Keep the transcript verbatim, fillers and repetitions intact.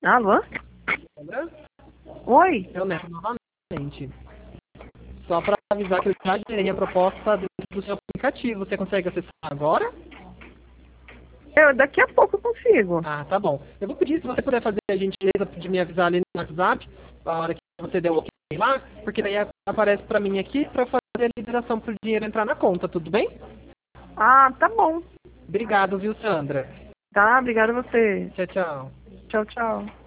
Alô? Sandra? Oi? Eu Neto novamente. Só para avisar que eu já gerei a proposta dentro do seu aplicativo. Você consegue acessar agora? Eu, daqui a pouco eu consigo. Ah, tá bom. Eu vou pedir se você puder fazer a gentileza de me avisar ali no WhatsApp, a hora que você der o ok lá, porque daí aparece para mim aqui para eu fazer a liberação para o dinheiro entrar na conta, tudo bem? Ah, tá bom. Obrigado, viu, Sandra? Tá, obrigada a você. Tchau, tchau. Tchau, tchau.